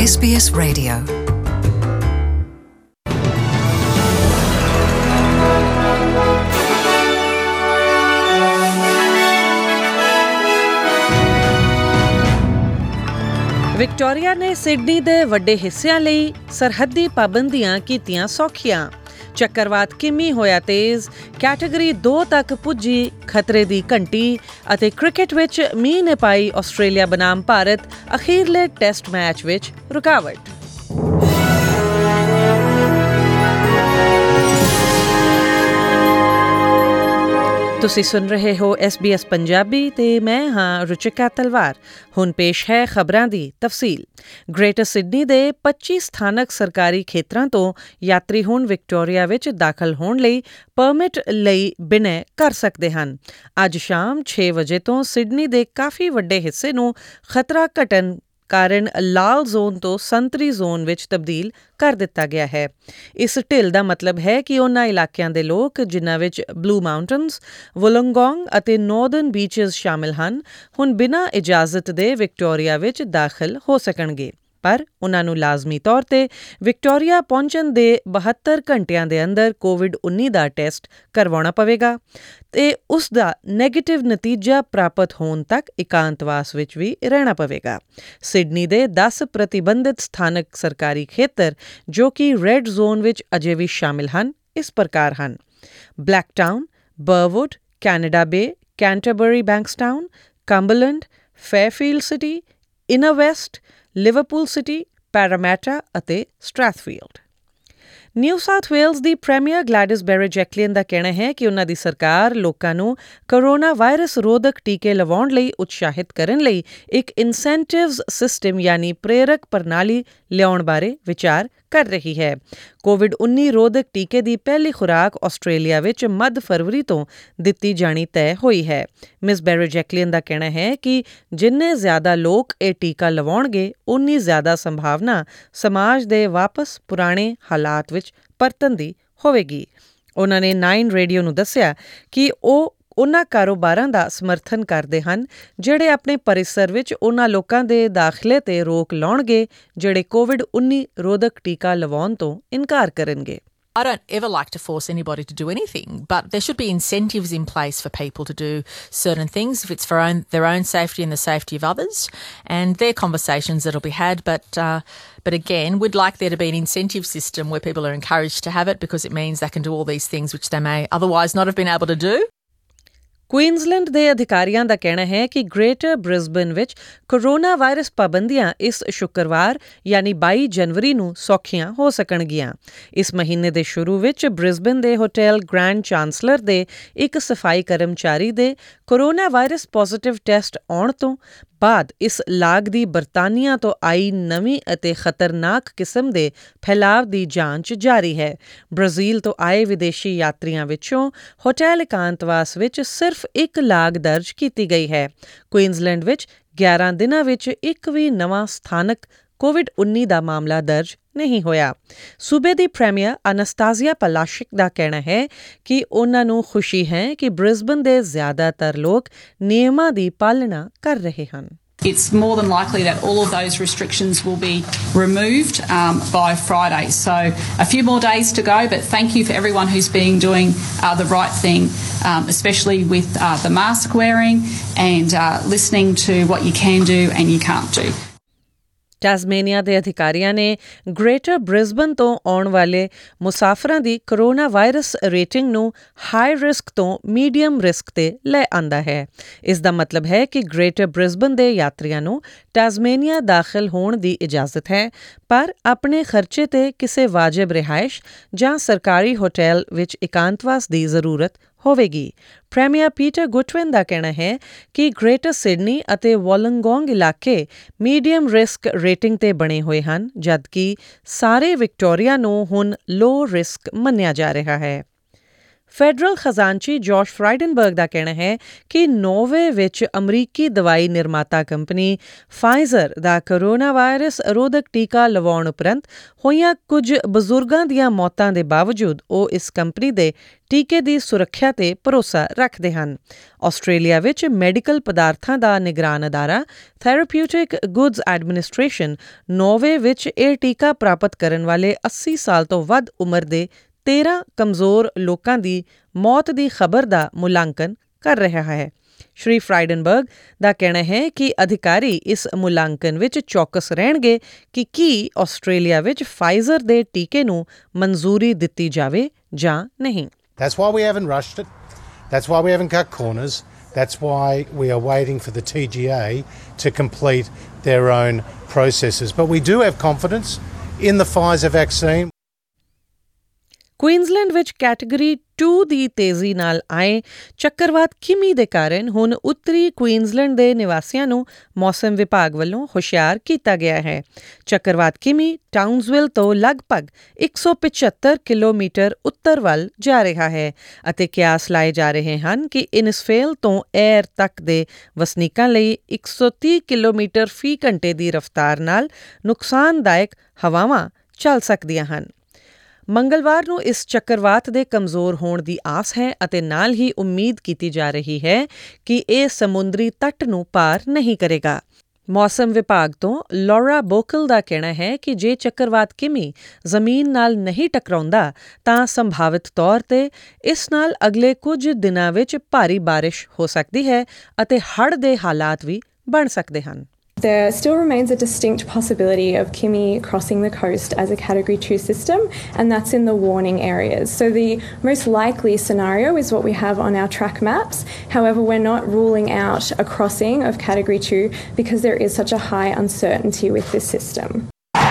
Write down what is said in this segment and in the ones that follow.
SBS Radio. Victoria ਨੇ Sydney ਦੇ ਵੱਡੇ ਹਿੱਸਿਆਂ ਲਈ ਸਰਹੱਦੀ ਪਾਬੰਦੀਆਂ ਕੀਤੀਆਂ ਸੌਖੀਆਂ। ਚੱਕਰਵਾਤ ਕਿਮੀ ਹੋਇਆ ਤੇਜ਼, ਕੈਟੇਗਰੀ 2 ਤੱਕ ਪੁੱਜੀ ਖਤਰੇ ਦੀ ਘੰਟੀ ਅਤੇ ਕ੍ਰਿਕਟ ਵਿੱਚ ਮੀਂਹ ਨੇ ਪਾਈ ਆਸਟ੍ਰੇਲੀਆ ਬਨਾਮ ਭਾਰਤ ਅਖੀਰਲੇ ਟੈਸਟ ਮੈਚ ਵਿੱਚ ਰੁਕਾਵਟ। ਤੁਸੀਂ ਸੁਣ ਰਹੇ ਹੋ SBS ਪੰਜਾਬੀ ਤੇ ਮੈਂ ਹਾਂ ਰੁਚਿਕਾ ਤਲਵਾਰ। ਹੁਣ ਪੇਸ਼ ਹੈ ਖਬਰਾਂ ਦੀ ਤਫਸੀਲ। ਗ੍ਰੇਟਰ ਸਿਡਨੀ ਦੇ 25 ਸਥਾਨਕ ਸਰਕਾਰੀ ਖੇਤਰਾਂ ਤੋਂ ਯਾਤਰੀ ਹੁਣ ਵਿਕਟੋਰੀਆ ਵਿੱਚ ਦਾਖਲ ਹੋਣ ਲਈ ਪਰਮਿਟ ਲਈ ਬਿਨੈ ਕਰ ਸਕਦੇ ਹਨ। ਅੱਜ ਸ਼ਾਮ 6 ਵਜੇ ਤੋਂ ਸਿਡਨੀ ਦੇ ਕਾਫੀ ਵੱਡੇ ਹਿੱਸੇ ਨੂੰ ਖਤਰਾ ਘਟਣ ਕਾਰਨ ਲਾਲ ਜ਼ੋਨ ਤੋਂ ਸੰਤਰੀ ਜ਼ੋਨ ਵਿੱਚ ਤਬਦੀਲ ਕਰ ਦਿੱਤਾ ਗਿਆ ਹੈ। ਇਸ ਢਿੱਲ ਦਾ ਮਤਲਬ ਹੈ ਕਿ ਉਹਨਾਂ ਇਲਾਕਿਆਂ ਦੇ ਲੋਕ ਜਿਨ੍ਹਾਂ ਵਿੱਚ ਬਲੂ ਮਾਊਂਟਨਜ਼, ਵੋਲੋਂਗੋਂਗ ਅਤੇ ਨਾਰਦਰਨ ਬੀਚਜ਼ ਸ਼ਾਮਿਲ ਹਨ, ਹੁਣ ਬਿਨਾਂ ਇਜਾਜ਼ਤ ਦੇ ਵਿਕਟੋਰੀਆ ਵਿੱਚ ਦਾਖਲ ਹੋ ਸਕਣਗੇ। ਪਰ ਉਹਨਾਂ ਨੂੰ ਲਾਜ਼ਮੀ ਤੌਰ ਤੇ ਵਿਕਟੋਰੀਆ ਪਹੁੰਚਣ ਦੇ 72 ਘੰਟਿਆਂ ਦੇ ਅੰਦਰ COVID-19 ਦਾ ਟੈਸਟ ਕਰਵਾਉਣਾ ਪਵੇਗਾ ਤੇ ਉਸ ਦਾ ਨੈਗੇਟਿਵ ਨਤੀਜਾ ਪ੍ਰਾਪਤ ਹੋਣ ਤੱਕ ਇਕਾਂਤਵਾਸ ਵਿੱਚ ਵੀ ਰਹਿਣਾ ਪਵੇਗਾ। ਸਿਡਨੀ ਦੇ 10 ਪ੍ਰਤੀਬੰਧਿਤ ਸਥਾਨਕ ਸਰਕਾਰੀ ਖੇਤਰ ਜੋ ਕਿ ਰੈੱਡ ਜ਼ੋਨ ਵਿੱਚ ਅਜੇ ਵੀ ਸ਼ਾਮਿਲ ਹਨ ਇਸ ਪ੍ਰਕਾਰ ਹਨ: Blacktown, Burwood, Canada Bay, Canterbury Bankstown, Cumberland, Fairfield city, inner west, Liverpool city, Parramatta ਅਤੇ ਸਟ੍ਰੈਥਫੀਲਡ। ਨਿਊ ਸਾਊਥ ਵੇਲਜ਼ ਦੀ ਪ੍ਰੀਮੀਅਰ ਗਲੈਡਿਸ ਬੈਰਜੈਕਲੀਅਨ ਦਾ ਕਹਿਣਾ ਹੈ ਕਿ ਉਹਨਾਂ ਦੀ ਸਰਕਾਰ ਲੋਕਾਂ ਨੂੰ ਕੋਰੋਨਾ ਵਾਇਰਸ ਰੋਧਕ ਟੀਕੇ ਲਵਾਉਣ ਲਈ ਉਤਸ਼ਾਹਿਤ ਕਰਨ ਲਈ ਇੱਕ ਇਨਸੈਂਟਿਵਜ਼ ਸਿਸਟਮ ਯਾਨੀ ਪ੍ਰੇਰਕ ਪ੍ਰਣਾਲੀ ਲਿਆਉਣ ਬਾਰੇ ਵਿਚਾਰ ਕਰ ਰਹੀ ਹੈ। COVID-19 ਰੋਧਕ ਟੀਕੇ ਦੀ ਪਹਿਲੀ ਖੁਰਾਕ ਆਸਟ੍ਰੇਲੀਆ ਵਿੱਚ ਮੱਧ ਫਰਵਰੀ ਤੋਂ ਦਿੱਤੀ ਜਾਣੀ ਤੈਅ ਹੋਈ ਹੈ। ਮਿਸ ਬੈਰਜੈਕਲੀਅਨ ਦਾ ਕਹਿਣਾ ਹੈ ਕਿ ਜਿੰਨੇ ਜ਼ਿਆਦਾ ਲੋਕ ਇਹ ਟੀਕਾ ਲਵਾਉਣਗੇ ਉਨੀ ਜ਼ਿਆਦਾ ਸੰਭਾਵਨਾ ਸਮਾਜ ਦੇ ਵਾਪਸ ਪੁਰਾਣੇ ਹਾਲਾਤ ਵਿੱਚ ਪਰਤਣ ਦੀ ਹੋਵੇਗੀ। ਉਹਨਾਂ ਨੇ 9 ਰੇਡੀਓ ਨੂੰ ਦੱਸਿਆ ਕਿ ਉਹ ਉਹਨਾਂ ਕਾਰੋਬਾਰਾਂ ਦਾ ਸਮਰਥਨ ਕਰਦੇ ਹਨ ਜਿਹੜੇ ਆਪਣੇ ਪਰਿਸਰ ਵਿੱਚ ਉਹਨਾਂ ਲੋਕਾਂ ਦੇ ਦਾਖਲੇ ਤੇ ਰੋਕ ਲਾਉਣਗੇ ਜਿਹੜੇ COVID-19 ਰੋਧਕ ਟੀਕਾ ਲਵਾਉਣ ਤੋਂ ਇਨਕਾਰ ਕਰਨਗੇ। I don't ever like to force anybody to do anything, but there should be incentives in place for people to do certain things if it's for their own safety and the safety of others. And they're conversations that'll be had, but again, we'd like there to be an incentive system where people are encouraged to have it because it means they can do all these things which they may otherwise not have been able to do. Queensland ਦੇ ਅਧਿਕਾਰੀਆਂ ਦਾ ਕਹਿਣਾ ਹੈ ਕਿ greater Brisbane ਵਿੱਚ coronavirus ਪਾਬੰਦੀਆਂ ਇਸ ਸ਼ੁੱਕਰਵਾਰ ਯਾਨੀ 22 ਜਨਵਰੀ ਨੂੰ ਸੌਖੀਆਂ ਹੋ ਸਕਣਗੀਆਂ। ਇਸ ਮਹੀਨੇ ਦੇ ਸ਼ੁਰੂ ਵਿੱਚ ਬ੍ਰਿਸਬਨ ਦੇ ਹੋਟਲ ਗ੍ਰੈਂਡ ਚਾਂਸਲਰ ਦੇ ਇੱਕ ਸਫਾਈ ਕਰਮਚਾਰੀ ਦੇ ਕੋਰੋਨਾ ਵਾਇਰਸ ਪੋਜ਼ਿਟਿਵ ਟੈਸਟ ਆਉਣ ਤੋਂ ਬਾਅਦ ਇਸ ਲਾਗ ਦੀ ਬਰਤਾਨੀਆ ਤੋਂ ਆਈ ਨਵੀਂ ਅਤੇ ਖਤਰਨਾਕ ਕਿਸਮ ਦੇ ਫੈਲਾਅ ਦੀ ਜਾਂਚ ਜਾਰੀ ਹੈ। ਬ੍ਰਾਜ਼ੀਲ ਤੋਂ ਆਏ ਵਿਦੇਸ਼ੀ ਯਾਤਰੀਆਂ ਵਿੱਚੋਂ ਹੋਟਲ ਇਕਾਂਤਵਾਸ ਵਿੱਚ ਸਿਰਫ ਇੱਕ ਲਾਗ ਦਰਜ ਕੀਤੀ ਗਈ ਹੈ। ਕੁਈਨਜ਼ਲੈਂਡ ਵਿੱਚ 11 ਦਿਨਾਂ ਵਿੱਚ ਇੱਕ ਵੀ ਨਵਾਂ ਸਥਾਨਕ COVID-19 ਦਾ ਮਾਮਲਾ ਦਰਜ ਨਹੀਂ ਹੋਇਆ। ਸੂਬੇ ਦੀ ਪ੍ਰੀਮੀਅਰ ਅਨਸਤਾਸੀਆ ਪਲਾਸ਼ਿਕ ਦਾ ਕਹਿਣਾ ਹੈ ਕਿ ਉਹਨਾਂ ਨੂੰ ਖੁਸ਼ੀ ਹੈ ਕਿ ਬ੍ਰਿਸਬਨ ਦੇ ਜ਼ਿਆਦਾਤਰ ਲੋਕ ਨਿਯਮਾਂ ਦੀ ਪਾਲਣਾ ਕਰ ਰਹੇ ਹਨ। It's more than likely that all of those restrictions will be removed by Friday. So a few more days to go, but thank you for everyone who's been doing the right thing, especially with the mask wearing and listening to what you can do and you can't do. ਟਾਸਮੇਨੀਆ ਦੇ ਅਧਿਕਾਰੀਆਂ ਨੇ greater Brisbane ਤੋਂ ਆਉਣ ਵਾਲੇ ਮੁਸਾਫਰਾਂ ਦੀ coronavirus rating ਨੂੰ high risk ਤੋਂ ਮੀਡੀਅਮ ਰਿਸਕ ਤੇ ਲੈ ਆਂਦਾ ਹੈ। ਇਸ ਦਾ ਮਤਲਬ ਹੈ ਕਿ ਗ੍ਰੇਟਰ ਬ੍ਰਿਸਬਨ ਦੇ ਯਾਤਰੀਆਂ ਨੂੰ ਟਾਸਮੇਨੀਆ ਦਾਖਲ ਹੋਣ ਦੀ ਇਜਾਜ਼ਤ ਹੈ, ਪਰ ਆਪਣੇ ਖਰਚੇ ਤੇ ਕਿਸੇ ਵਾਜਬ ਰਿਹਾਇਸ਼ ਜਾਂ ਸਰਕਾਰੀ ਹੋਟਲ ਵਿੱਚ ਇਕਾਂਤਵਾਸ ਦੀ ਜ਼ਰੂਰਤ ਹੋਵੇਗੀ। ਪ੍ਰੀਮੀਅਰ ਪੀਟਰ ਗੁਟਵਿਨ ਦਾ ਕਹਿਣਾ ਹੈ ਕਿ ਗ੍ਰੇਟਰ ਸਿਡਨੀ ਅਤੇ ਵੋਲੋਂਗੋਂਗ ਇਲਾਕੇ ਮੀਡੀਅਮ ਰਿਸਕ ਰੇਟਿੰਗ ਤੇ ਬਣੇ ਹੋਏ ਹਨ, ਜਦਕਿ ਸਾਰੇ ਵਿਕਟੋਰੀਆ ਨੂੰ ਹੁਣ ਲੋ ਰਿਸਕ ਮੰਨਿਆ ਜਾ ਰਿਹਾ ਹੈ। ਫੈਡਰਲ ਖਜ਼ਾਨਚੀ ਜੋਸ਼ ਫਰਾਈਡਨਬਰਗ ਦਾ ਕਹਿਣਾ ਹੈ ਕਿ ਨੋਰਵੇ ਵਿੱਚ ਅਮਰੀਕੀ ਦਵਾਈ ਨਿਰਮਾਤਾ ਕੰਪਨੀ ਫਾਈਜ਼ਰ ਦਾ ਕੋਰੋਨਾ ਵਾਇਰਸ ਰੋਧਕ ਟੀਕਾ ਲਵਾਉਣ ਉਪਰੰਤ ਹੋਈਆਂ ਕੁਝ ਬਜ਼ੁਰਗਾਂ ਦੀਆਂ ਮੌਤਾਂ ਦੇ ਬਾਵਜੂਦ ਉਹ ਇਸ ਕੰਪਨੀ ਦੇ ਟੀਕੇ ਦੀ ਸੁਰੱਖਿਆ ਤੇ ਭਰੋਸਾ ਰੱਖਦੇ ਹਨ। ਆਸਟ੍ਰੇਲੀਆ ਵਿੱਚ ਮੈਡੀਕਲ ਪਦਾਰਥਾਂ ਦਾ ਨਿਗਰਾਨ ਅਦਾਰਾ ਥੈਰੇਪਿਊਟਿਕ ਗੁੱਡਸ ਐਡਮਿਨਿਸਟ੍ਰੇਸ਼ਨ ਨੋਰਵੇ ਵਿੱਚ ਇਹ ਟੀਕਾ ਪ੍ਰਾਪਤ ਕਰਨ ਵਾਲੇ 80 ਸਾਲ ਤੋਂ ਵੱਧ ਉਮਰ ਦੇ 13 ਕਮਜ਼ੋਰ ਲੋਕਾਂ ਦੀ ਮੌਤ ਦੀ ਖਬਰ ਦਾ ਮੁਲਾਂਕਣ ਕਰ ਰਿਹਾ ਹੈ। ਸ਼੍ਰੀ ਫਰਾਈਡਨਬਰਗ ਦਾ ਕਹਿਣਾ ਹੈ ਕਿ ਅਧਿਕਾਰੀ ਇਸ ਮੁਲਾਂਕਣ ਵਿੱਚ ਚੌਕਸ ਰਹਿਣਗੇ ਕਿ ਕੀ ਆਸਟ੍ਰੇਲੀਆ ਵਿੱਚ ਫਾਈਜ਼ਰ ਦੇ ਟੀਕੇ ਨੂੰ ਮਨਜ਼ੂਰੀ ਦਿੱਤੀ ਜਾਵੇ ਜਾਂ ਨਹੀਂ। That's why we haven't rushed it. That's why we haven't cut corners. That's why we are waiting for the TGA to complete their own processes. But we do have confidence in the Pfizer vaccine. Queensland ਵਿੱਚ category 2 ਦੀ ਤੇਜ਼ੀ ਨਾਲ ਆਏ ਚੱਕਰਵਾਤ ਕਿਮੀ ਦੇ ਕਾਰਨ ਹੁਣ ਉੱਤਰੀ Queensland ਦੇ ਨਿਵਾਸੀਆਂ ਨੂੰ ਮੌਸਮ ਵਿਭਾਗ ਵੱਲੋਂ ਹੁਸ਼ਿਆਰ ਕੀਤਾ ਗਿਆ ਹੈ। ਚੱਕਰਵਾਤ ਕਿਮੀ ਟਾਊਨਸਵਿਲ ਤੋਂ ਲਗਭਗ 175 ਕਿਲੋਮੀਟਰ ਉੱਤਰ ਵੱਲ ਜਾ ਰਿਹਾ ਹੈ ਅਤੇ ਕਿਆਸ ਲਾਏ ਜਾ ਰਹੇ ਹਨ ਕਿ ਇਨਸਫੇਲ ਤੋਂ ਏਅਰ ਤੱਕ ਦੇ ਵਸਨੀਕਾਂ ਲਈ 130 ਕਿਲੋਮੀਟਰ ਫੀ ਘੰਟੇ ਦੀ ਰਫ਼ਤਾਰ ਨਾਲ ਨੁਕਸਾਨਦਾਇਕ ਹਵਾਵਾਂ ਚੱਲ ਸਕਦੀਆਂ ਹਨ। ਮੰਗਲਵਾਰ ਨੂੰ ਇਸ ਚੱਕਰਵਾਤ ਦੇ ਕਮਜ਼ੋਰ ਹੋਣ ਦੀ ਆਸ ਹੈ ਅਤੇ ਨਾਲ ਹੀ ਉਮੀਦ ਕੀਤੀ ਜਾ ਰਹੀ ਹੈ ਕਿ ਇਹ ਸਮੁੰਦਰੀ ਤੱਟ ਨੂੰ ਪਾਰ ਨਹੀਂ ਕਰੇਗਾ। ਮੌਸਮ ਵਿਭਾਗ ਤੋਂ ਲੌਰਾ ਬੋਕਲ ਦਾ ਕਹਿਣਾ ਹੈ ਕਿ ਜੇ ਚੱਕਰਵਾਤ ਕਿਮੀ ਜ਼ਮੀਨ ਨਾਲ ਨਹੀਂ ਟਕਰਾਉਂਦਾ ਤਾਂ ਸੰਭਾਵਿਤ ਤੌਰ ਤੇ ਇਸ ਨਾਲ ਅਗਲੇ ਕੁਝ ਦਿਨਾਂ ਵਿੱਚ ਭਾਰੀ ਬਾਰਿਸ਼ ਹੋ ਸਕਦੀ ਹੈ ਅਤੇ ਹੜ੍ਹ ਦੇ ਹਾਲਾਤ ਵੀ ਬਣ ਸਕਦੇ ਹਨ। There still remains a distinct possibility of Kimi crossing the coast as a Category 2 system, and that's in the warning areas. So the most likely scenario is what we have on our track maps. However, we're not ruling out a crossing of Category 2 because there is such a high uncertainty with this system.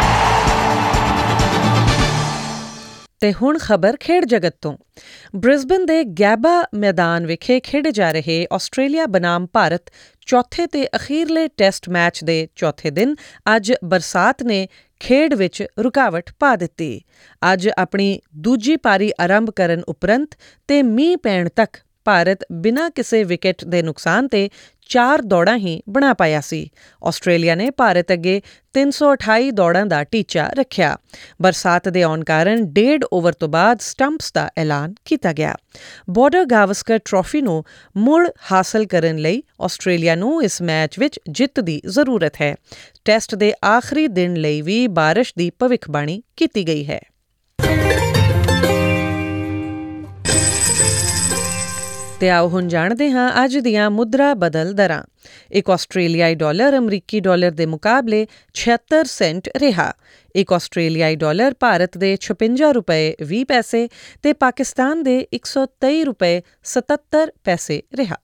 ਤੇ ਹੁਣ ਖਬਰ ਖੇਡ ਜਗਤ ਤੋਂ। Brisbane ਦੇ ਗੈਬਾ ਮੈਦਾਨ ਵਿਖੇ ਖੇਡੇ ਜਾ ਰਹੇ ਆਸਟ੍ਰੇਲੀਆ ਬਨਾਮ ਭਾਰਤ ਚੌਥੇ ਤੇ ਅਖੀਰਲੇ ਟੈਸਟ ਮੈਚ ਦੇ ਚੌਥੇ ਦਿਨ ਅੱਜ ਬਰਸਾਤ ਨੇ ਖੇਡ ਵਿੱਚ ਰੁਕਾਵਟ ਪਾ ਦਿੱਤੀ। ਅੱਜ ਆਪਣੀ ਦੂਜੀ ਪਾਰੀ ਆਰੰਭ ਕਰਨ ਉਪਰੰਤ ਤੇ ਮੀਂਹ ਪੈਣ ਤੱਕ ਭਾਰਤ ਬਿਨਾਂ ਕਿਸੇ ਵਿਕਟ ਦੇ ਨੁਕਸਾਨ ਤੇ 4 ਦੌੜਾਂ ਹੀ ਬਣਾ ਪਾਇਆ ਸੀ। ਆਸਟ੍ਰੇਲੀਆ ਨੇ ਭਾਰਤ ਅੱਗੇ 328 ਦੌੜਾਂ ਦਾ ਟੀਚਾ ਰੱਖਿਆ। ਬਰਸਾਤ ਦੇ ਆਉਣ ਕਾਰਨ 1.5 ਓਵਰ ਤੋਂ ਬਾਅਦ ਸਟੰਪਸ ਦਾ ਐਲਾਨ ਕੀਤਾ ਗਿਆ। ਬਾਰਡਰ ਗਾਵਸਕਰ ਟਰਾਫੀ ਨੂੰ ਮੁੜ ਹਾਸਲ ਕਰਨ ਲਈ ਆਸਟ੍ਰੇਲੀਆ ਨੂੰ ਇਸ ਮੈਚ ਵਿੱਚ ਜਿੱਤ ਦੀ ਜ਼ਰੂਰਤ ਹੈ। ਟੈਸਟ ਦੇ ਆਖਰੀ ਦਿਨ ਲਈ ਵੀ ਬਾਰਿਸ਼ ਦੀ ਭਵਿੱਖਬਾਣੀ ਕੀਤੀ ਗਈ ਹੈ। ਤੇ ਆਓ ਹੁਣ ਜਾਣਦੇ ਹਾਂ ਅੱਜ ਦੀਆਂ ਮੁਦਰਾ ਬਦਲ ਦਰਾਂ। ਇੱਕ ਆਸਟ੍ਰੇਲੀਆਈ ਡਾਲਰ ਅਮਰੀਕੀ ਡਾਲਰ ਦੇ ਮੁਕਾਬਲੇ 76 ਸੈਂਟ ਰਿਹਾ। ਇੱਕ ਆਸਟ੍ਰੇਲੀਆਈ ਡਾਲਰ ਭਾਰਤ ਦੇ 56 ਰੁਪਏ 20 ਪੈਸੇ ਤੇ ਪਾਕਿਸਤਾਨ ਦੇ 123 ਰੁਪਏ 77 ਪੈਸੇ ਰਿਹਾ।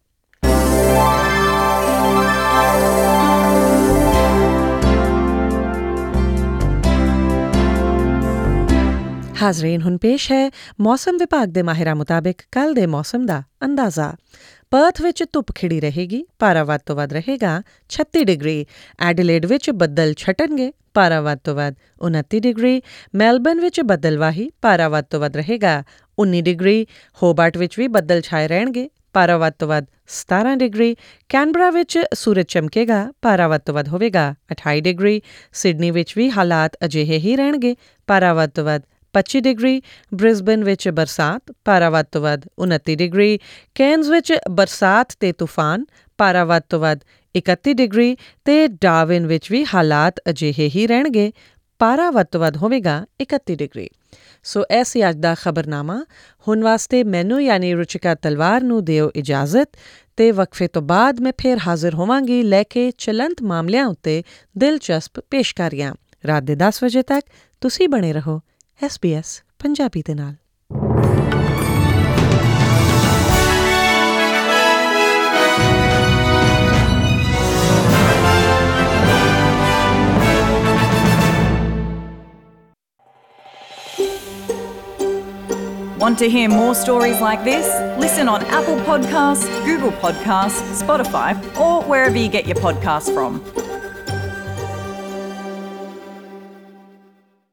ਹਾਜ਼ਰੀਨ, ਹੁਣ ਪੇਸ਼ ਹੈ ਮੌਸਮ ਵਿਭਾਗ ਦੇ ਮਾਹਿਰਾਂ ਮੁਤਾਬਿਕ ਕੱਲ੍ਹ ਦੇ ਮੌਸਮ ਦਾ ਅੰਦਾਜ਼ਾ। ਪਰਥ ਵਿੱਚ ਧੁੱਪ ਖਿੜੀ ਰਹੇਗੀ, ਪਾਰਾ ਵੱਧ ਤੋਂ ਵੱਧ ਰਹੇਗਾ 36 ਡਿਗਰੀ। ਐਡੀਲੇਡ ਵਿੱਚ ਬੱਦਲ ਛਟਣਗੇ, ਪਾਰਾ ਵੱਧ ਤੋਂ ਵੱਧ 29 ਡਿਗਰੀ। ਮੈਲਬਨ ਵਿੱਚ ਬੱਦਲਵਾਹੀ, ਪਾਰਾ ਵੱਧ ਤੋਂ ਵੱਧ ਰਹੇਗਾ 19 ਡਿਗਰੀ। ਹੋਬਾਰਟ ਵਿੱਚ ਵੀ ਬੱਦਲ ਛਾਏ ਰਹਿਣਗੇ, ਪਾਰਾ ਵੱਧ ਤੋਂ ਵੱਧ 17 ਡਿਗਰੀ। ਕੈਨਬਰਾ ਵਿੱਚ ਸੂਰਜ ਚਮਕੇਗਾ, ਪਾਰਾ ਵੱਧ ਤੋਂ ਵੱਧ ਹੋਵੇਗਾ 28 ਡਿਗਰੀ। ਸਿਡਨੀ ਵਿੱਚ ਵੀ ਹਾਲਾਤ ਅਜਿਹੇ ਹੀ ਰਹਿਣਗੇ, ਪਾਰਾ ਵੱਧ ਤੋਂ ਵੱਧ 25 ਡਿਗਰੀ। ਬ੍ਰਿਸਬਨ ਵਿੱਚ ਬਰਸਾਤ, ਪਾਰਾ ਵੱਧ ਤੋਂ ਵੱਧ 29 ਡਿਗਰੀ। ਕੇਨਜ਼ ਵਿੱਚ ਬਰਸਾਤ ਤੇ ਤੂਫਾਨ, ਪਾਰਾ ਵੱਧ ਤੋਂ ਵੱਧ 31 ਡਿਗਰੀ। ਤੇ ਡਾਰਵਿਨ ਵਿੱਚ ਵੀ ਹਾਲਾਤ ਅਜਿਹੇ ਹੀ ਰਹਿਣਗੇ, ਪਾਰਾ ਵੱਧ ਤੋਂ ਵੱਧ ਹੋਵੇਗਾ 31 ਡਿਗਰੀ। ਸੋ ਇਹ ਸੀ ਅੱਜ ਦਾ ਖਬਰਨਾਮਾ। ਹੁਣ ਵਾਸਤੇ ਮੈਨੂੰ ਯਾਨੀ ਰੁਚਿਕਾ ਤਲਵਾਰ ਨੂੰ ਦਿਓ ਇਜਾਜ਼ਤ ਤੇ ਵਕਫੇ ਤੋਂ ਬਾਅਦ ਮੈਂ ਫਿਰ ਹਾਜ਼ਰ ਹੋਵਾਂਗੀ ਲੈ ਕੇ ਚਲੰਤ ਮਾਮਲਿਆਂ ਉੱਤੇ ਦਿਲਚਸਪ ਪੇਸ਼ਕਾਰੀਆਂ। ਰਾਤ ਦੇ 10 ਵਜੇ ਤੱਕ ਤੁਸੀਂ ਬਣੇ ਰਹੋ SBS ਪੰਜਾਬੀ ਦੇ ਨਾਲ। Want to hear more stories like this? Listen on Apple Podcasts, Google Podcasts, Spotify, or wherever you get your podcasts from.